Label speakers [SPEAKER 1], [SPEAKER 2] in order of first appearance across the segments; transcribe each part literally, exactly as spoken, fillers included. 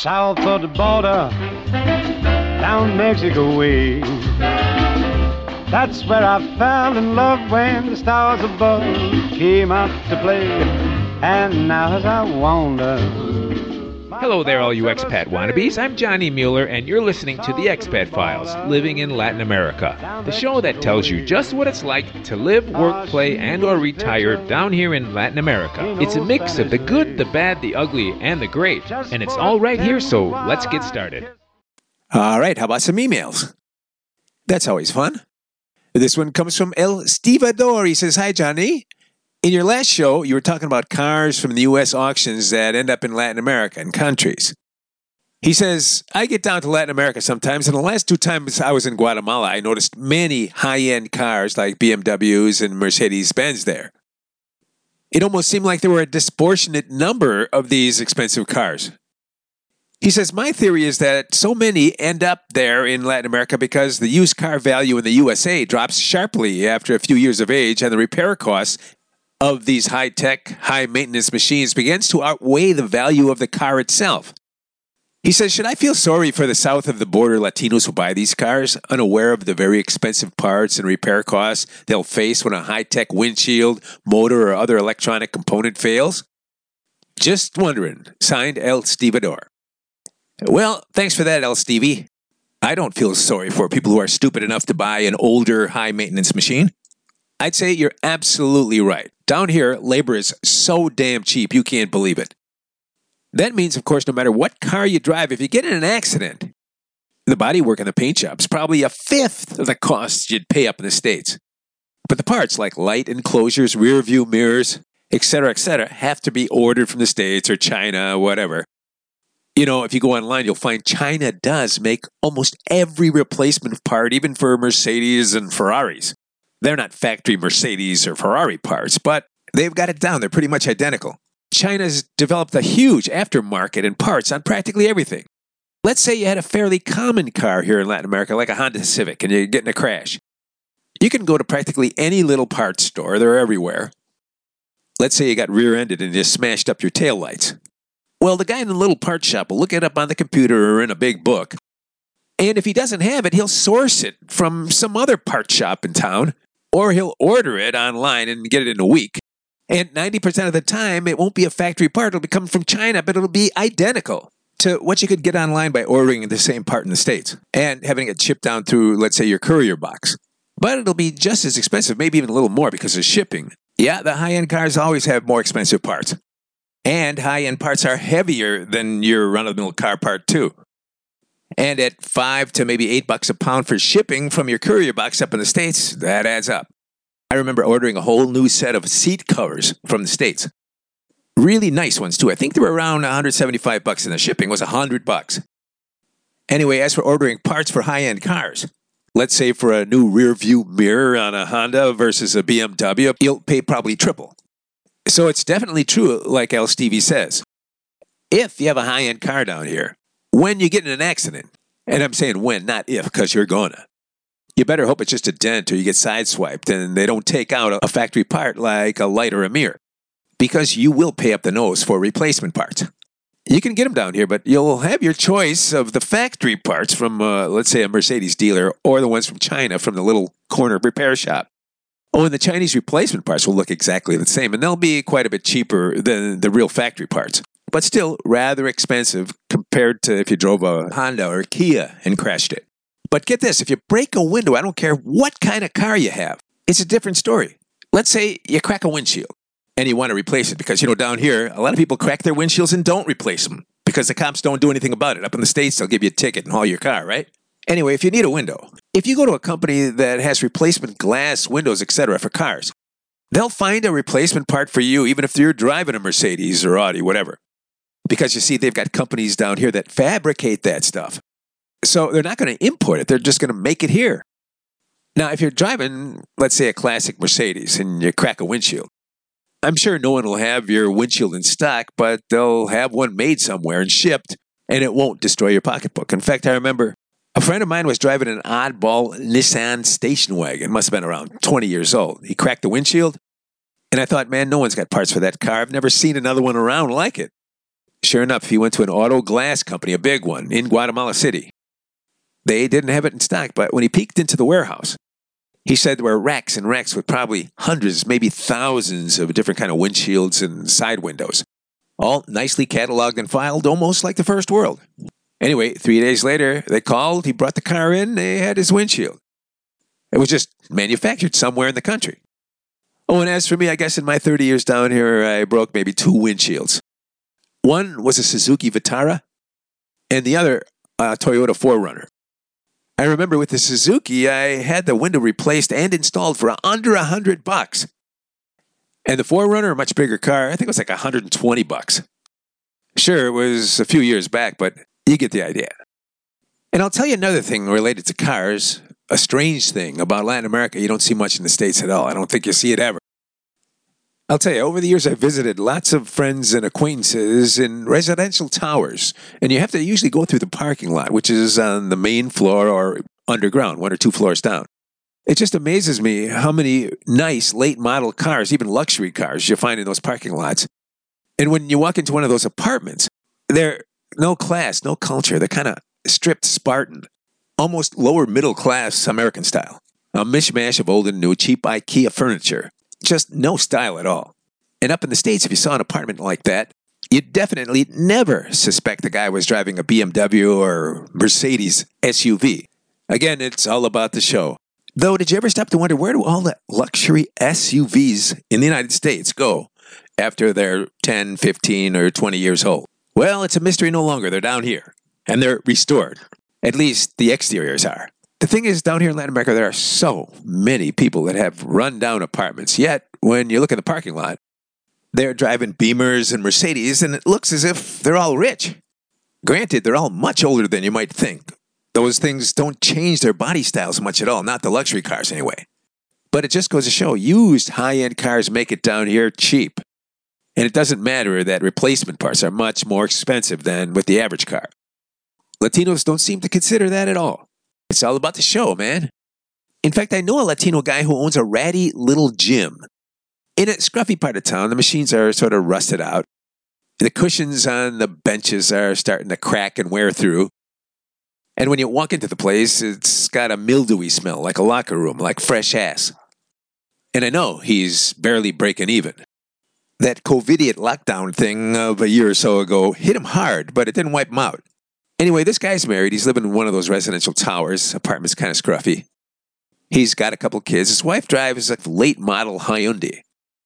[SPEAKER 1] south of the border, down Mexico way. That's where I fell in love when the stars above came out to play. And now as I wander...
[SPEAKER 2] Hello there, all you expat wannabes. I'm Johnny Mueller, and you're listening to The Expat Files, Living in Latin America, the show that tells you just what it's like to live, work, play, and or retire down here in Latin America. It's a mix of the good, the bad, the ugly, and the great, and it's all right here, so let's get started.
[SPEAKER 3] All right, how about some emails? That's always fun. This one comes from El Stevador. He says, "Hi, Johnny. In your last show, you were talking about cars from the U S auctions that end up in Latin America and countries. He says, I get down to Latin America sometimes, and the last two times I was in Guatemala, I noticed many high-end cars like B M Ws and Mercedes-Benz there. It almost seemed like there were a disproportionate number of these expensive cars. He says, my theory is that so many end up there in Latin America because the used car value in the U S A drops sharply after a few years of age, and the repair costs of these high-tech, high-maintenance machines begins to outweigh the value of the car itself. He says, should I feel sorry for the south of the border Latinos who buy these cars, unaware of the very expensive parts and repair costs they'll face when a high-tech windshield, motor, or other electronic component fails? Just wondering. Signed, El Stevador." Well, thanks for that, El Stevie. I don't feel sorry for people who are stupid enough to buy an older, high-maintenance machine. I'd say you're absolutely right. Down here, labor is so damn cheap, you can't believe it. That means, of course, no matter what car you drive, if you get in an accident, the bodywork in the paint shop is probably a fifth of the costs you'd pay up in the States. But the parts like light enclosures, rear view mirrors, et cetera, et cetera, have to be ordered from the States or China, whatever. You know, if you go online, you'll find China does make almost every replacement part, even for Mercedes and Ferraris. They're not factory Mercedes or Ferrari parts, but they've got it down. They're pretty much identical. China's developed a huge aftermarket and parts on practically everything. Let's say you had a fairly common car here in Latin America, like a Honda Civic, and you get in a crash. You can go to practically any little parts store. They're everywhere. Let's say you got rear-ended and just smashed up your taillights. Well, the guy in the little parts shop will look it up on the computer or in a big book. And if he doesn't have it, he'll source it from some other parts shop in town. Or he'll order it online and get it in a week. And ninety percent of the time, it won't be a factory part. It'll be coming from China, but it'll be identical to what you could get online by ordering the same part in the States and having it shipped down through, let's say, your courier box. But it'll be just as expensive, maybe even a little more because of shipping. Yeah, the high-end cars always have more expensive parts. And high-end parts are heavier than your run-of-the-mill car part, too. And at five to maybe eight bucks a pound for shipping from your courier box up in the States, that adds up. I remember ordering a whole new set of seat covers from the States. Really nice ones, too. I think they were around one hundred seventy-five bucks, and the shipping was one hundred bucks. Anyway, as for ordering parts for high-end cars, let's say for a new rear view mirror on a Honda versus a B M W, you'll pay probably triple. So it's definitely true, like El Stevie says. If you have a high-end car down here, when you get in an accident, and I'm saying when, not if, because you're gonna, you better hope it's just a dent or you get sideswiped and they don't take out a factory part like a light or a mirror, because you will pay up the nose for replacement parts. You can get them down here, but you'll have your choice of the factory parts from, uh, let's say, a Mercedes dealer or the ones from China from the little corner repair shop. Oh, and the Chinese replacement parts will look exactly the same, and they'll be quite a bit cheaper than the real factory parts, but still rather expensive compared to if you drove a Honda or a Kia and crashed it. But get this, if you break a window, I don't care what kind of car you have, it's a different story. Let's say you crack a windshield and you want to replace it because, you know, down here, a lot of people crack their windshields and don't replace them because the cops don't do anything about it. Up in the States, they'll give you a ticket and haul your car, right? Anyway, if you need a window, if you go to a company that has replacement glass, windows, et cetera for cars, they'll find a replacement part for you even if you're driving a Mercedes or Audi, whatever. Because you see, they've got companies down here that fabricate that stuff. So they're not going to import it. They're just going to make it here. Now, if you're driving, let's say, a classic Mercedes and you crack a windshield, I'm sure no one will have your windshield in stock, but they'll have one made somewhere and shipped, and it won't destroy your pocketbook. In fact, I remember a friend of mine was driving an oddball Nissan station wagon. Must have been around twenty years old. He cracked the windshield, and I thought, man, no one's got parts for that car. I've never seen another one around like it. Sure enough, he went to an auto glass company, a big one, in Guatemala City. They didn't have it in stock, but when he peeked into the warehouse, he said there were racks and racks with probably hundreds, maybe thousands of different kind of windshields and side windows, all nicely cataloged and filed, almost like the first world. Anyway, three days later, they called, he brought the car in, they had his windshield. It was just manufactured somewhere in the country. Oh, and as for me, I guess in my thirty years down here, I broke maybe two windshields. One was a Suzuki Vitara, and the other a Toyota four runner. I remember with the Suzuki, I had the window replaced and installed for under a hundred bucks. And the four runner, a much bigger car, I think it was like a hundred and twenty bucks. Sure, it was a few years back, but you get the idea. And I'll tell you another thing related to cars, a strange thing about Latin America you don't see much in the States at all. I don't think you see it ever. I'll tell you, over the years I've visited lots of friends and acquaintances in residential towers, and you have to usually go through the parking lot, which is on the main floor or underground, one or two floors down. It just amazes me how many nice late model cars, even luxury cars, you find in those parking lots. And when you walk into one of those apartments, they're no class, no culture. They're kind of stripped Spartan, almost lower middle class American style. A mishmash of old and new, cheap IKEA furniture. Just no style at all. And up in the States, if you saw an apartment like that, you'd definitely never suspect the guy was driving a B M W or Mercedes S U V. Again, it's all about the show. Though, did you ever stop to wonder where do all the luxury S U Vs in the United States go after they're ten, fifteen, or twenty years old? Well, it's a mystery no longer. They're down here. And they're restored. At least the exteriors are. The thing is, down here in Latin America, there are so many people that have run-down apartments. Yet, when you look at the parking lot, they're driving Beamers and Mercedes, and it looks as if they're all rich. Granted, they're all much older than you might think. Those things don't change their body styles much at all, not the luxury cars anyway. But it just goes to show, used high-end cars make it down here cheap. And it doesn't matter that replacement parts are much more expensive than with the average car. Latinos don't seem to consider that at all. It's all about the show, man. In fact, I know a Latino guy who owns a ratty little gym. In a scruffy part of town, the machines are sort of rusted out. The cushions on the benches are starting to crack and wear through. And when you walk into the place, it's got a mildewy smell, like a locker room, like fresh ass. And I know he's barely breaking even. That COVIDiot lockdown thing of a year or so ago hit him hard, but it didn't wipe him out. Anyway, this guy's married. He's living in one of those residential towers. Apartment's kind of scruffy. He's got a couple kids. His wife drives a late model Hyundai.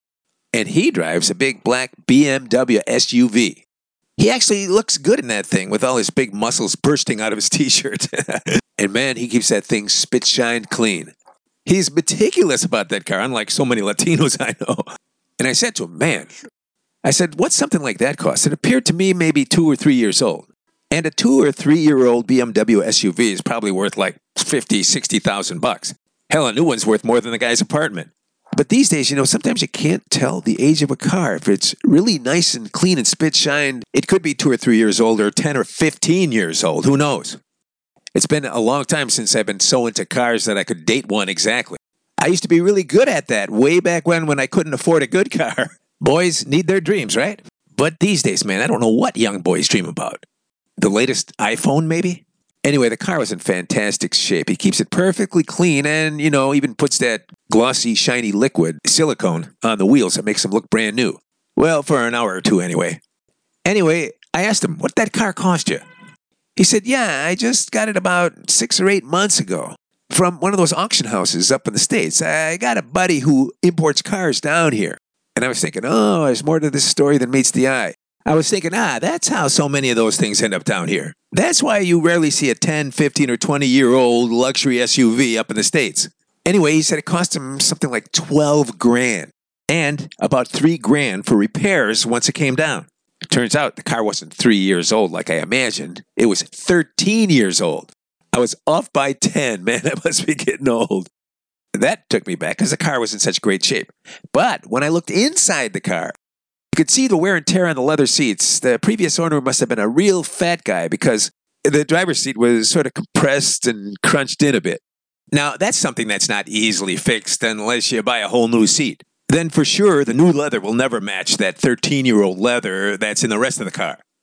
[SPEAKER 3] And he drives a big black B M W S U V. He actually looks good in that thing with all his big muscles bursting out of his t-shirt. And man, he keeps that thing spit-shined clean. He's meticulous about that car, unlike so many Latinos I know. And I said to him, man, I said, what's something like that cost? It appeared to me maybe two or three years old. And a two or three year old B M W S U V is probably worth like fifty, sixty thousand bucks. Hell, a new one's worth more than the guy's apartment. But these days, you know, sometimes you can't tell the age of a car. If it's really nice and clean and spit shined, it could be two or three years old or ten or fifteen years old. Who knows? It's been a long time since I've been so into cars that I could date one exactly. I used to be really good at that way back when when I couldn't afford a good car. Boys need their dreams, right? But these days, man, I don't know what young boys dream about. The latest iPhone, maybe? Anyway, the car was in fantastic shape. He keeps it perfectly clean and, you know, even puts that glossy, shiny liquid, silicone, on the wheels that makes them look brand new. Well, for an hour or two anyway. Anyway, I asked him, what that car cost you? He said, yeah, I just got it about six or eight months ago from one of those auction houses up in the States. I got a buddy who imports cars down here. And I was thinking, oh, there's more to this story than meets the eye. I was thinking, ah, that's how so many of those things end up down here. That's why you rarely see a ten, fifteen, or twenty-year-old luxury S U V up in the States. Anyway, he said it cost him something like twelve grand. And about three grand for repairs once it came down. It turns out the car wasn't three years old like I imagined. It was thirteen years old. I was off by ten. Man, I must be getting old. That took me back because the car was in such great shape. But when I looked inside the car, you could see the wear and tear on the leather seats. The previous owner must have been a real fat guy because the driver's seat was sort of compressed and crunched in a bit. Now, that's something that's not easily fixed unless you buy a whole new seat. Then for sure, the new leather will never match that thirteen-year-old leather that's in the rest of the car.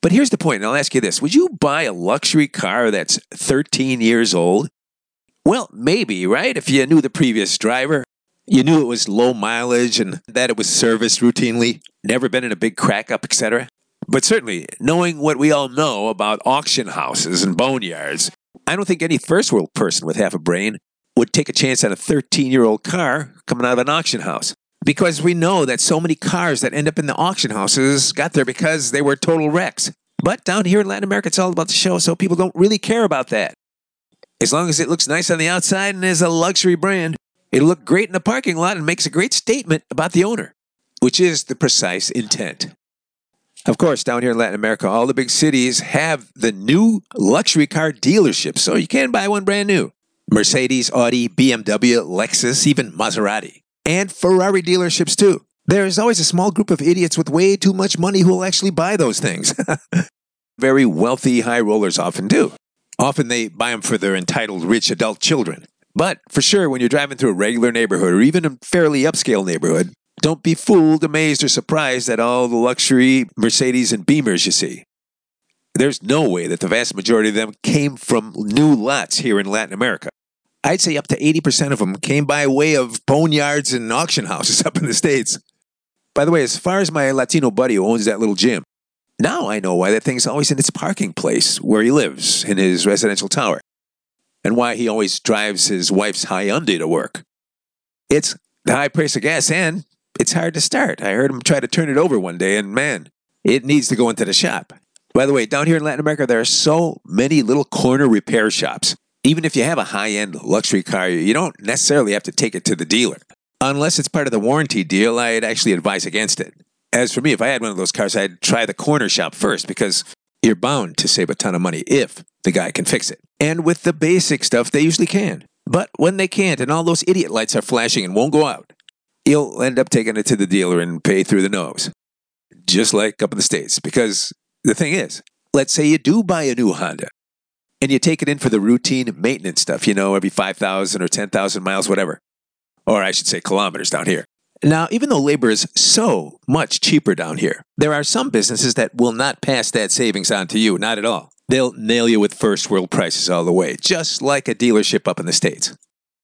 [SPEAKER 3] But here's the point, and I'll ask you this. Would you buy a luxury car that's thirteen years old? Well, maybe, right? If you knew the previous driver, you knew it was low mileage and that it was serviced routinely, never been in a big crack-up, et cetera. But certainly, knowing what we all know about auction houses and boneyards, I don't think any first-world person with half a brain would take a chance on a thirteen-year-old car coming out of an auction house. Because we know that so many cars that end up in the auction houses got there because they were total wrecks. But down here in Latin America, it's all about the show, so people don't really care about that. As long as it looks nice on the outside and is a luxury brand, it'll look great in the parking lot and makes a great statement about the owner, which is the precise intent. Of course, down here in Latin America, all the big cities have the new luxury car dealerships, so you can buy one brand new. Mercedes, Audi, B M W, Lexus, even Maserati. And Ferrari dealerships, too. There is always a small group of idiots with way too much money who will actually buy those things. Very wealthy high rollers often do. Often they buy them for their entitled rich adult children. But for sure, when you're driving through a regular neighborhood or even a fairly upscale neighborhood, don't be fooled, amazed, or surprised at all the luxury Mercedes and Beamers you see. There's no way that the vast majority of them came from new lots here in Latin America. I'd say up to eighty percent of them came by way of boneyards and auction houses up in the States. By the way, as far as my Latino buddy who owns that little gym, now I know why that thing's always in its parking place where he lives, in his residential tower, and why he always drives his wife's Hyundai to work. It's the high price of gas, and it's hard to start. I heard him try to turn it over one day, and man, it needs to go into the shop. By the way, down here in Latin America, there are so many little corner repair shops. Even if you have a high-end luxury car, you don't necessarily have to take it to the dealer. Unless it's part of the warranty deal, I'd actually advise against it. As for me, if I had one of those cars, I'd try the corner shop first because you're bound to save a ton of money if the guy can fix it. And with the basic stuff, they usually can. But when they can't and all those idiot lights are flashing and won't go out, you'll end up taking it to the dealer and pay through the nose. Just like up in the States. Because the thing is, let's say you do buy a new Honda. And you take it in for the routine maintenance stuff, you know, every five thousand or ten thousand miles, whatever. Or I should say kilometers down here. Now, even though labor is so much cheaper down here, there are some businesses that will not pass that savings on to you, not at all. They'll nail you with first world prices all the way, just like a dealership up in the States.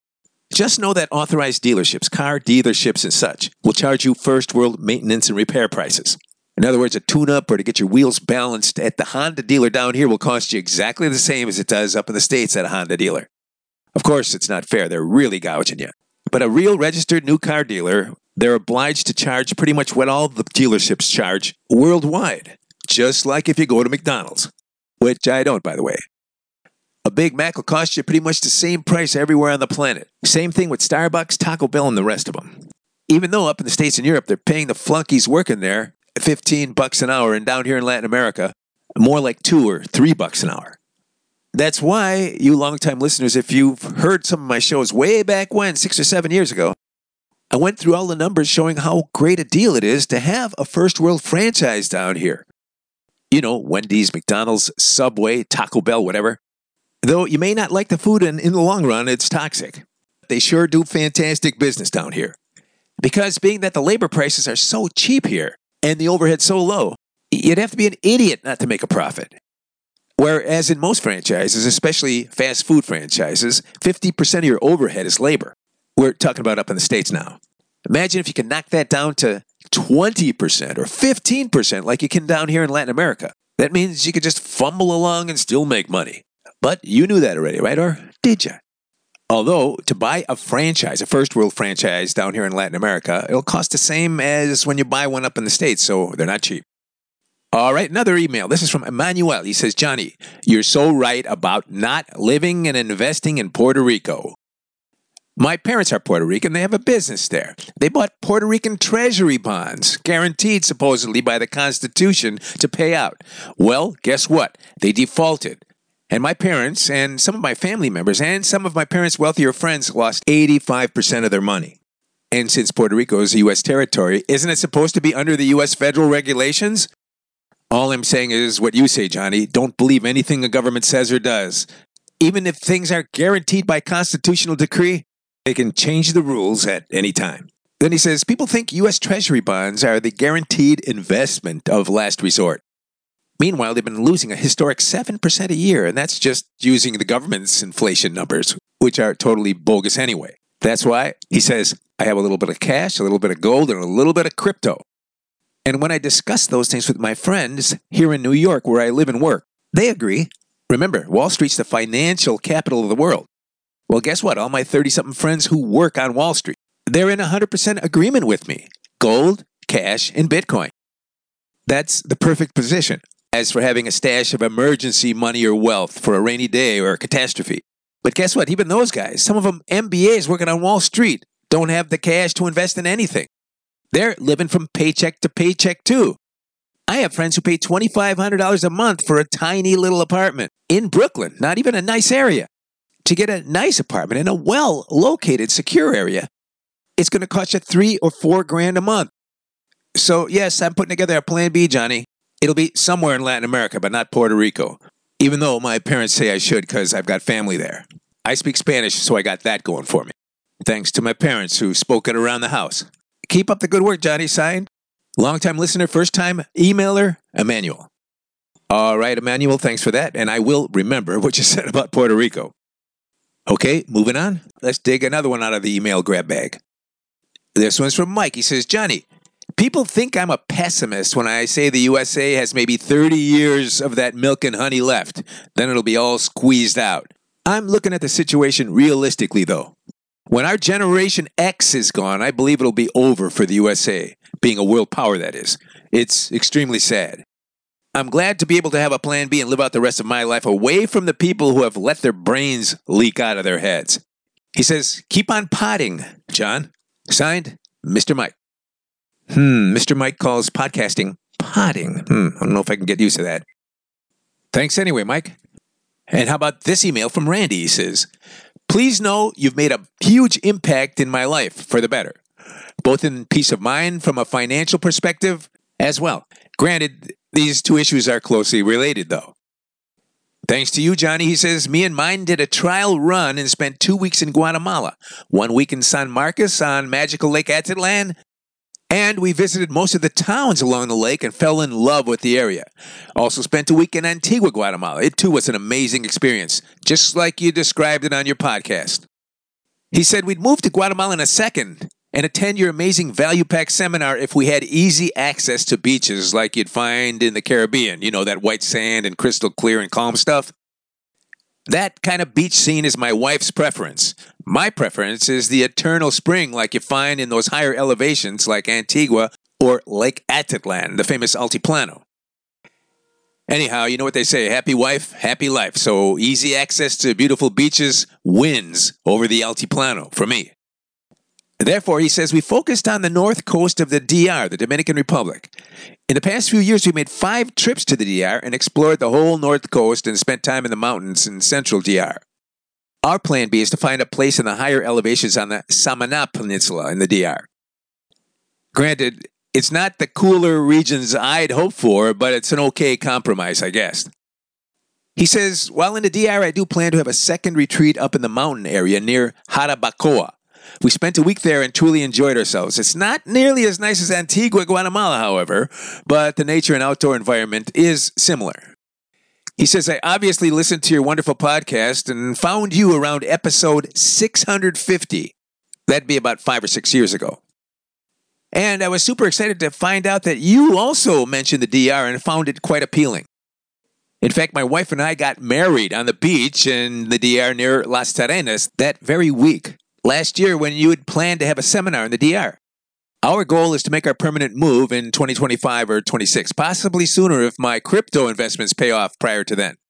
[SPEAKER 3] Just know that authorized dealerships, car dealerships and such, will charge you first world maintenance and repair prices. In other words, a tune-up or to get your wheels balanced at the Honda dealer down here will cost you exactly the same as it does up in the States at a Honda dealer. Of course, it's not fair. They're really gouging you. But a real registered new car dealer, they're obliged to charge pretty much what all the dealerships charge worldwide, just like if you go to McDonald's, which I don't, by the way. A Big Mac will cost you pretty much the same price everywhere on the planet. Same thing with Starbucks, Taco Bell, and the rest of them. Even though up in the States and Europe, they're paying the flunkies working there fifteen bucks an hour, and down here in Latin America, more like two or three bucks an hour. That's why, you longtime listeners, if you've heard some of my shows way back when, six or seven years ago, I went through all the numbers showing how great a deal it is to have a first world franchise down here. You know, Wendy's, McDonald's, Subway, Taco Bell, whatever. Though you may not like the food, and in the long run, it's toxic. They sure do fantastic business down here. Because being that the labor prices are so cheap here, and the overhead so low, you'd have to be an idiot not to make a profit. Whereas in most franchises, especially fast food franchises, fifty percent of your overhead is labor. We're talking about up in the States now. Imagine if you can knock that down to twenty percent or fifteen percent like you can down here in Latin America. That means you could just fumble along and still make money. But you knew that already, right? Or did you? Although, to buy a franchise, a first world franchise down here in Latin America, it'll cost the same as when you buy one up in the States, so they're not cheap. All right, another email. This is from Emmanuel. He says, Johnny, you're so right about not living and investing in Puerto Rico. My parents are Puerto Rican. They have a business there. They bought Puerto Rican treasury bonds, guaranteed supposedly by the Constitution to pay out. Well, guess what? They defaulted. And my parents and some of my family members and some of my parents' wealthier friends lost eighty-five percent of their money. And since Puerto Rico is a U S territory, isn't it supposed to be under the U S federal regulations? All I'm saying is what you say, Johnny. Don't believe anything the government says or does. Even if things are guaranteed by constitutional decree, they can change the rules at any time. Then he says, people think U S Treasury bonds are the guaranteed investment of last resort. Meanwhile, they've been losing a historic seven percent a year, and that's just using the government's inflation numbers, which are totally bogus anyway. That's why, he says, I have a little bit of cash, a little bit of gold, and a little bit of crypto. And when I discuss those things with my friends here in New York, where I live and work, they agree. Remember, Wall Street's the financial capital of the world. Well, guess what? All my thirty-something friends who work on Wall Street, they're in one hundred percent agreement with me. Gold, cash, and Bitcoin. That's the perfect position. As for having a stash of emergency money or wealth for a rainy day or a catastrophe. But guess what? Even those guys, some of them M B As working on Wall Street, don't have the cash to invest in anything. They're living from paycheck to paycheck too. I have friends who pay twenty-five hundred dollars a month for a tiny little apartment in Brooklyn, not even a nice area. To get a nice apartment in a well-located, secure area, it's going to cost you three or four grand a month. So yes, I'm putting together a plan B, Johnny. It'll be somewhere in Latin America, but not Puerto Rico. Even though my parents say I should because I've got family there. I speak Spanish, so I got that going for me. Thanks to my parents who spoke it around the house. Keep up the good work, Johnny. Signed, long-time listener, first-time emailer, Emmanuel. All right, Emmanuel, thanks for that. And I will remember what you said about Puerto Rico. Okay, moving on. Let's dig another one out of the email grab bag. This one's from Mike. He says, Johnny, people think I'm a pessimist when I say the U S A has maybe thirty years of that milk and honey left. Then it'll be all squeezed out. I'm looking at the situation realistically, though. When our Generation X is gone, I believe it'll be over for the U S A, being a world power, that is. It's extremely sad. I'm glad to be able to have a plan B and live out the rest of my life away from the people who have let their brains leak out of their heads. He says, keep on potting, John. Signed, Mister Mike. Hmm, Mister Mike calls podcasting potting. Hmm, I don't know if I can get used to that. Thanks anyway, Mike. And how about this email from Randy? He says, please know you've made a huge impact in my life for the better, both in peace of mind from a financial perspective as well. Granted, these two issues are closely related, though. Thanks to you, Johnny, he says, me and mine did a trial run and spent two weeks in Guatemala, one week in San Marcos on magical Lake Atitlan, and we visited most of the towns along the lake and fell in love with the area. Also spent a week in Antigua, Guatemala. It, too, was an amazing experience, just like you described it on your podcast. He said we'd move to Guatemala in a second and attend your amazing Value Pack seminar if we had easy access to beaches like you'd find in the Caribbean. You know, that white sand and crystal clear and calm stuff. That kind of beach scene is my wife's preference. My preference is the eternal spring like you find in those higher elevations like Antigua or Lake Atitlan, the famous Altiplano. Anyhow, you know what they say, happy wife, happy life. So easy access to beautiful beaches wins over the Altiplano for me. Therefore, he says, we focused on the north coast of the D R, the Dominican Republic. In the past few years, we made five trips to the D R and explored the whole north coast and spent time in the mountains in central D R. Our plan B is to find a place in the higher elevations on the Samana Peninsula in the D R. Granted, it's not the cooler regions I'd hoped for, but it's an okay compromise, I guess. He says, while in the D R, I do plan to have a second retreat up in the mountain area near Jarabacoa. We spent a week there and truly enjoyed ourselves. It's not nearly as nice as Antigua, Guatemala, however, but the nature and outdoor environment is similar. He says, I obviously listened to your wonderful podcast and found you around episode six hundred fifty. That'd be about five or six years ago. And I was super excited to find out that you also mentioned the D R and found it quite appealing. In fact, my wife and I got married on the beach in the D R near Las Terrenas that very week. Last year when you had planned to have a seminar in the D R. Our goal is to make our permanent move in twenty twenty-five or twenty-six, possibly sooner if my crypto investments pay off prior to then.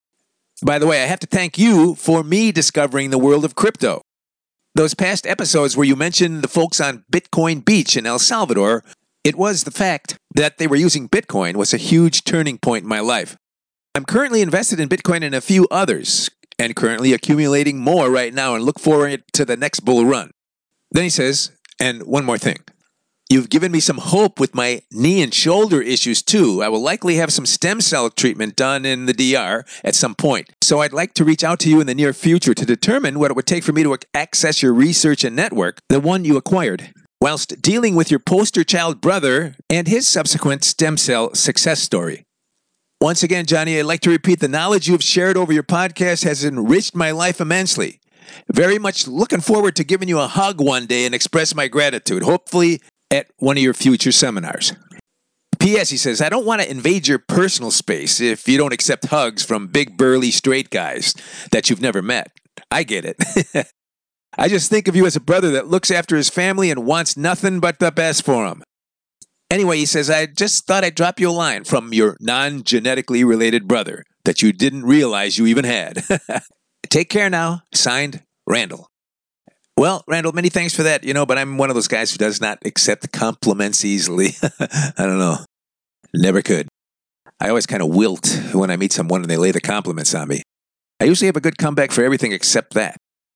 [SPEAKER 3] By the way, I have to thank you for me discovering the world of crypto. Those past episodes where you mentioned the folks on Bitcoin Beach in El Salvador, it was the fact that they were using Bitcoin was a huge turning point in my life. I'm currently invested in Bitcoin and a few others, and currently accumulating more right now and look forward to the next bull run. Then he says, and one more thing. You've given me some hope with my knee and shoulder issues too. I will likely have some stem cell treatment done in the D R at some point. So I'd like to reach out to you in the near future to determine what it would take for me to access your research and network, the one you acquired, whilst dealing with your poster child brother and his subsequent stem cell success story. Once again, Johnny, I'd like to repeat the knowledge you have shared over your podcast has enriched my life immensely. Very much looking forward to giving you a hug one day and express my gratitude, hopefully at one of your future seminars. P S. He says, I don't want to invade your personal space if you don't accept hugs from big, burly, straight guys that you've never met. I get it. I just think of you as a brother that looks after his family and wants nothing but the best for him. Anyway, he says, I just thought I'd drop you a line from your non-genetically related brother that you didn't realize you even had. Take care now. Signed, Randall. Well, Randall, many thanks for that, you know, but I'm one of those guys who does not accept compliments easily. I don't know. Never could. I always kind of wilt when I meet someone and they lay the compliments on me. I usually have a good comeback for everything except that.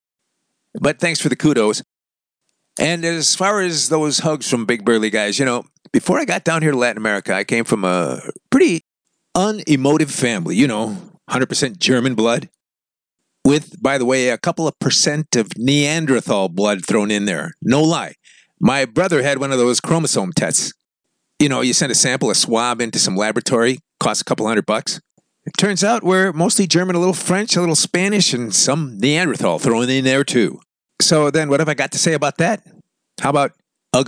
[SPEAKER 3] But thanks for the kudos. And as far as those hugs from big burly guys, you know, before I got down here to Latin America, I came from a pretty unemotive family, you know, one hundred percent German blood. With, by the way, a couple of percent of Neanderthal blood thrown in there. No lie. My brother had one of those chromosome tests. You know, you send a sample, a swab into some laboratory, costs a couple hundred bucks. It turns out we're mostly German, a little French, a little Spanish, and some Neanderthal thrown in there too. So then what have I got to say about that? How about Ugga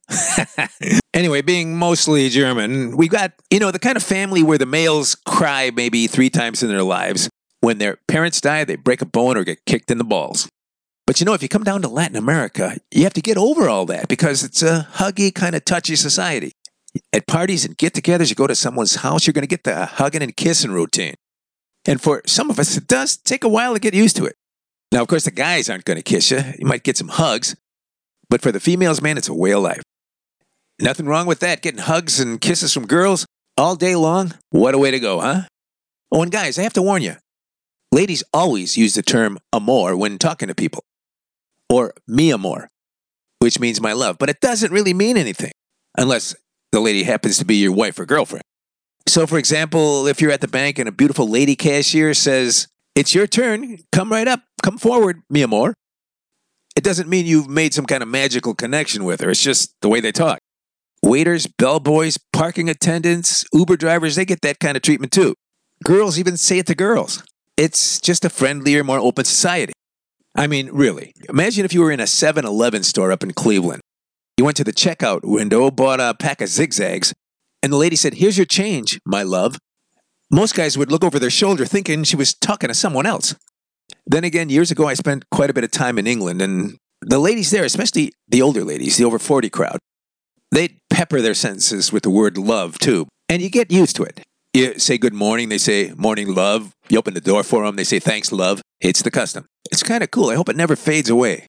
[SPEAKER 3] Bugga? Anyway, being mostly German, we got, you know, the kind of family where the males cry maybe three times in their lives. When their parents die, they break a bone or get kicked in the balls. But you know, if you come down to Latin America, you have to get over all that because it's a huggy, kind of touchy society. At parties and get-togethers, you go to someone's house, you're going to get the hugging and kissing routine. And for some of us, it does take a while to get used to it. Now, of course, the guys aren't going to kiss you. You might get some hugs. But for the females, man, it's a way of life. Nothing wrong with that, getting hugs and kisses from girls all day long. What a way to go, huh? Oh, and guys, I have to warn you. Ladies always use the term amor when talking to people. Or mi amor, which means my love. But it doesn't really mean anything. Unless the lady happens to be your wife or girlfriend. So, for example, if you're at the bank and a beautiful lady cashier says, it's your turn, come right up, come forward, mi amor. It doesn't mean you've made some kind of magical connection with her. It's just the way they talk. Waiters, bellboys, parking attendants, Uber drivers, they get that kind of treatment too. Girls even say it to girls. It's just a friendlier, more open society. I mean, really. Imagine if you were in a seven eleven store up in Cleveland. You went to the checkout window, bought a pack of zigzags, and the lady said, here's your change, my love. Most guys would look over their shoulder thinking she was talking to someone else. Then again, years ago, I spent quite a bit of time in England, and the ladies there, especially the older ladies, the over forty crowd, they'd pepper their sentences with the word love, too. And you get used to it. You say good morning, they say morning, love. You open the door for them, they say thanks, love. It's the custom. It's kind of cool. I hope it never fades away.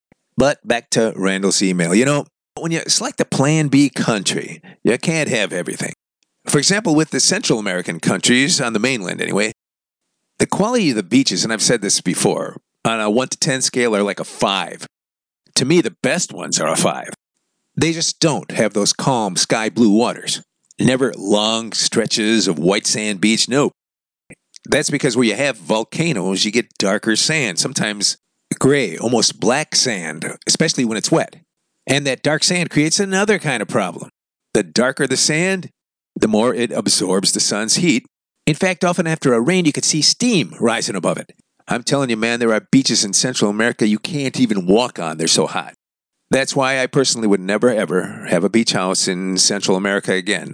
[SPEAKER 3] But back to Randall's email. You know, when you select a Plan B country, you can't have everything. For example, with the Central American countries, on the mainland anyway, the quality of the beaches, and I've said this before, on a one to ten scale are like a five. To me, the best ones are a five. They just don't have those calm sky blue waters. Never long stretches of white sand beach, no. That's because where you have volcanoes, you get darker sand, sometimes gray, almost black sand, especially when it's wet. And that dark sand creates another kind of problem. The darker the sand, the more it absorbs the sun's heat. In fact, often after a rain, you could see steam rising above it. I'm telling you, man, there are beaches in Central America you can't even walk on. They're so hot. That's why I personally would never, ever have a beach house in Central America again.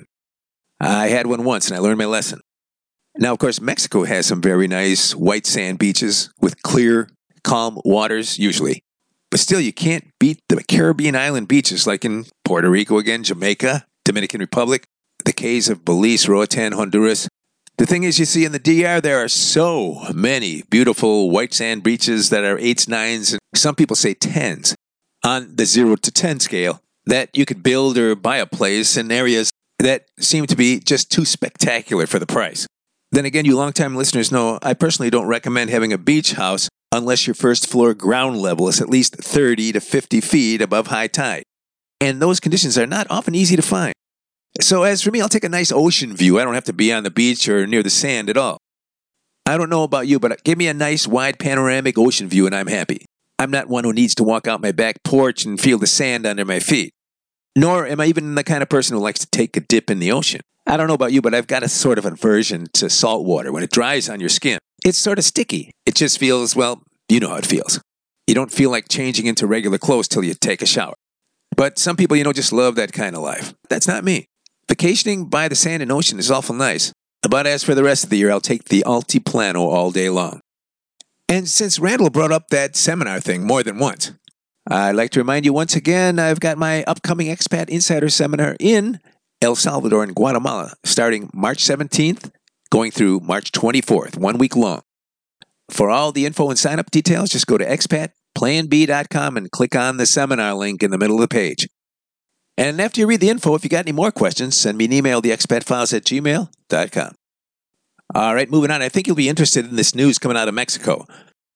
[SPEAKER 3] I had one once, and I learned my lesson. Now, of course, Mexico has some very nice white sand beaches with clear, calm waters, usually. But still, you can't beat the Caribbean island beaches like in Puerto Rico again, Jamaica, Dominican Republic, the Cays of Belize, Roatan, Honduras. The thing is, you see, in the D R, there are so many beautiful white sand beaches that are eights, nines, and some people say tens on the zero to ten scale that you could build or buy a place in areas that seem to be just too spectacular for the price. Then again, you longtime listeners know I personally don't recommend having a beach house unless your first floor ground level is at least thirty to fifty feet above high tide. And those conditions are not often easy to find. So as for me, I'll take a nice ocean view. I don't have to be on the beach or near the sand at all. I don't know about you, but give me a nice wide panoramic ocean view and I'm happy. I'm not one who needs to walk out my back porch and feel the sand under my feet. Nor am I even the kind of person who likes to take a dip in the ocean. I don't know about you, but I've got a sort of aversion to salt water. When it dries on your skin, it's sort of sticky. It just feels, well, you know how it feels. You don't feel like changing into regular clothes till you take a shower. But some people, you know, just love that kind of life. That's not me. Vacationing by the sand and ocean is awful nice. But as for the rest of the year, I'll take the Altiplano all day long. And since Randall brought up that seminar thing more than once, I'd like to remind you once again, I've got my upcoming Expat Insider Seminar in El Salvador and Guatemala, starting March seventeenth, going through March twenty-fourth, one week long. For all the info and sign-up details, just go to expat plan b dot com and click on the seminar link in the middle of the page. And after you read the info, if you got any more questions, send me an email, the expat files at gmail dot com. All right, moving on. I think you'll be interested in this news coming out of Mexico.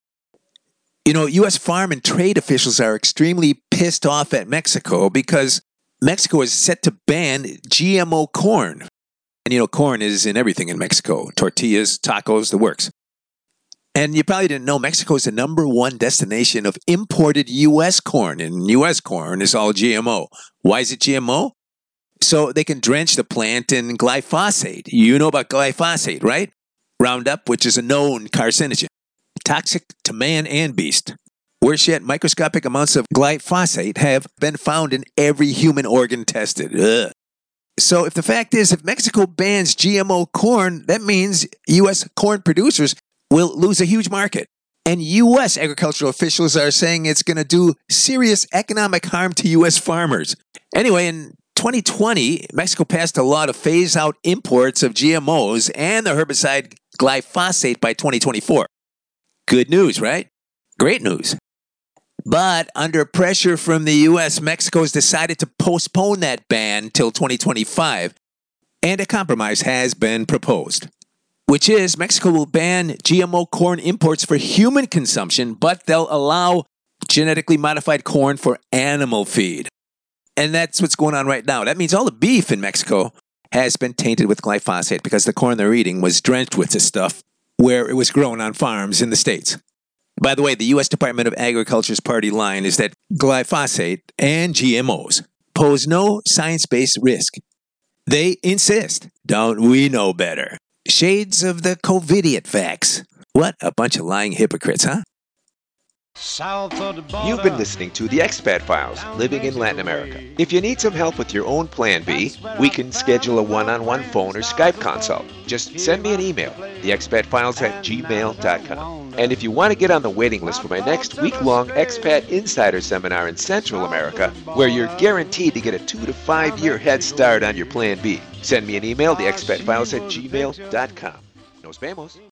[SPEAKER 3] You know, U S farm and trade officials are extremely pissed off at Mexico because Mexico is set to ban G M O corn. And, you know, corn is in everything in Mexico. Tortillas, tacos, the works. And you probably didn't know Mexico is the number one destination of imported U S corn. And U S corn is all G M O. Why is it G M O? So they can drench the plant in glyphosate. You know about glyphosate, right? Roundup, which is a known carcinogen. Toxic to man and beast. Worse yet, microscopic amounts of glyphosate have been found in every human organ tested. Ugh. So if the fact is, if Mexico bans G M O corn, that means U S corn producers will lose a huge market. And U S agricultural officials are saying it's going to do serious economic harm to U S farmers. Anyway, in twenty twenty, Mexico passed a law to phase out imports of G M Os and the herbicide glyphosate by twenty twenty-four. Good news, right? Great news. But under pressure from the U S, Mexico has decided to postpone that ban till twenty twenty-five, and a compromise has been proposed, which is Mexico will ban G M O corn imports for human consumption, but they'll allow genetically modified corn for animal feed. And that's what's going on right now. That means all the beef in Mexico has been tainted with glyphosate because the corn they're eating was drenched with this stuff where it was grown on farms in the States. By the way, the U S Department of Agriculture's party line is that glyphosate and G M Os pose no science-based risk. They insist, don't we know better? Shades of the COVIDiot vax. What a bunch of lying hypocrites, huh?
[SPEAKER 1] South of the border.
[SPEAKER 2] You've been listening to the Expat Files, Living in Latin America. If you need some help with your own Plan B, we can schedule a one-on-one phone or Skype consult. Just send me an email, the expat files at gmail dot com. And if you want to get on the waiting list for my next week-long Expat Insider Seminar in Central America, where you're guaranteed to get a two to five year head start on your Plan B, send me an email, the expat files at gmail dot com. Nos vemos.